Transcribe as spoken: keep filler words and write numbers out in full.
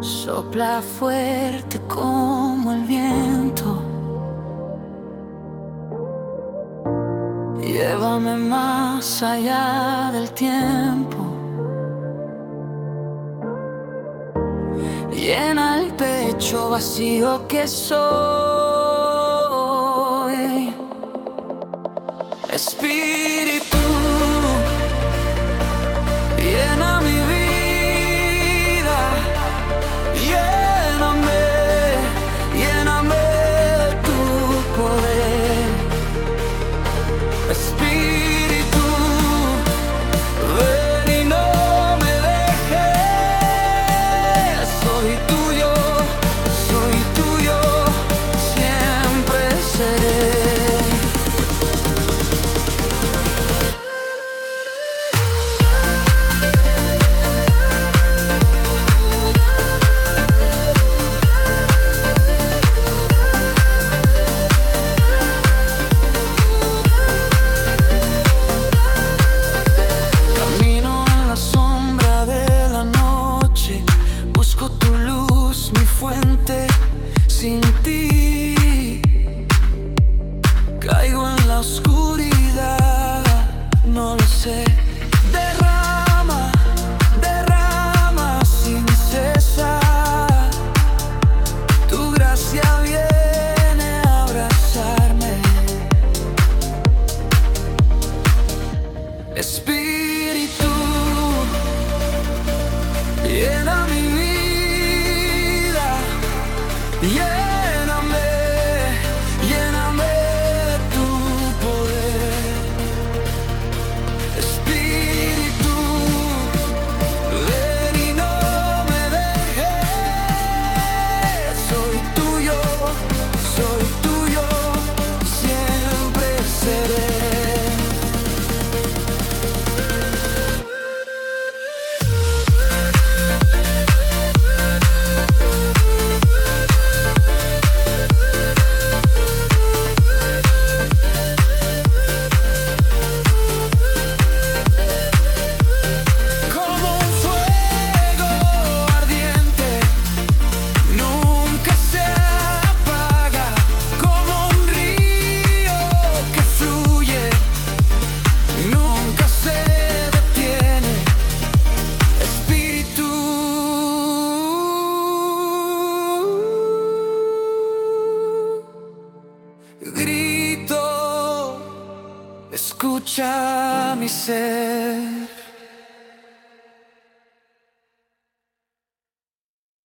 Sopla fuerte como el viento, llévame más allá del tiempo. Llena el pecho vacío que soy. Espíritu, llena mi vida, lléname, lléname de tu poder. Espíritu, ven y no me dejes. Soy tuyo, soy tuyo, siempre seré. Sin ti caigo en la oscuridad, no lo sé. Derrama, derrama sin cesar. Tu gracia viene a abrazarme. Espíritu, llena mi vida, lléname, lléname de tu poder. Espíritu, ven y no me dejes. Soy tuyo, soy tuyo, siempre seré. Grito, escucha mi ser.